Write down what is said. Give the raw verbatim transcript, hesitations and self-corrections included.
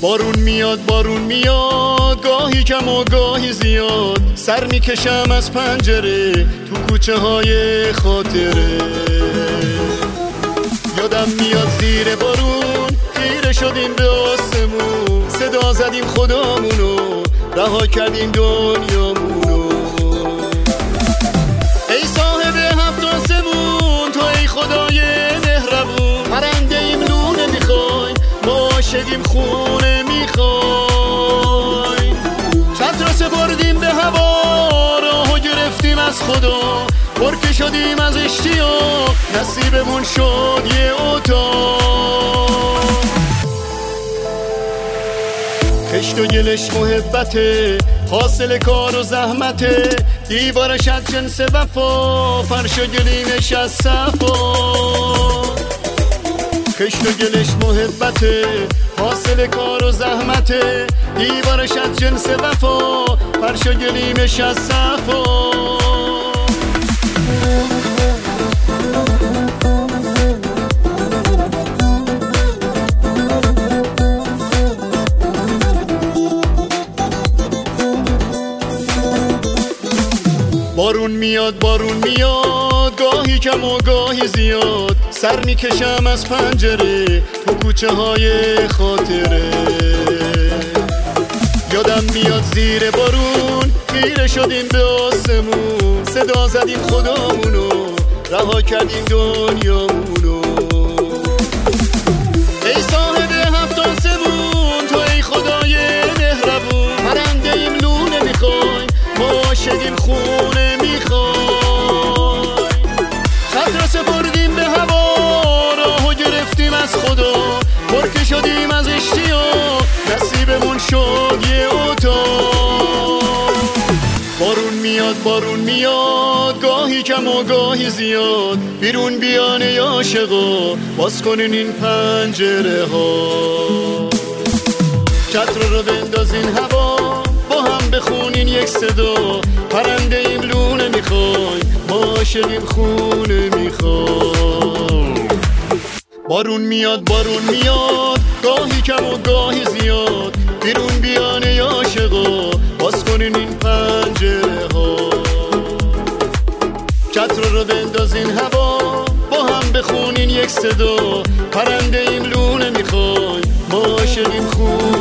بارون میاد بارون میاد، گاهی کم و گاهی زیاد، سر میکشم از پنجره تو کوچه های خاطره. یادم میاد زیر بارون خیره شدیم به آسمون، صدا زدیم خدامونو، رها کردیم دنیامونو. ای صاحب هفت آسمون، تو ای خدای مهربون، پرنده ایم لونه میخوای، ما عاشقیم خونه میخوای. چتر سپردیم به هوا، راهو گرفتیم از خدا، برکه شدیم از اشتیاق، نصیبمون شد یه اتاق. خشت و گلش محبته، حاصل کار و زحمته، دیوارش از جنس وفا، فرش و گلیمش از صفا. خشت و گلش محبته، حاصل کار و زحمته، دیوارش از جنس وفا، فرش و گلیمش از صفا. بارون میاد بارون میاد، گاهی کم و گاهی زیاد، سر میکشم از پنجره تو کوچه های خاطره. یادم میاد زیر بارون خیره شدیم به آسمون، صدا زدیم خدامونو، رها کردیم دنیامونو. ای صاحب هفت آسمون، تو ای خدای مهربون، پرنده ایم لونه میخوای، ما عاشقیم خونه میخوای. چتر سپردیم به هوا، راهو گرفتیم از خدا، برکه شدیم از اشتیاق، نصیبمون شد یه اتاق. بارون میاد بارون میاد، گاهی کم و گاهی زیاد، بیرون بیان ای عاشقا، باز کنین این پنجره ها. چتر رو بندازین هوا، با هم بخونین یک صدا، پرنده ایم لونه میخوای، ما عاشقیم خونه میخوای. بارون میاد بارون میاد، گاهی کم و گاهی زیاد، بیرون بیان ای عاشقا، باز کنین این پنجره ها. چتر رو بندازین هوا، با هم بخونین یک صدا، پرنده ایم لونه میخوای، ما عاشقیم خونه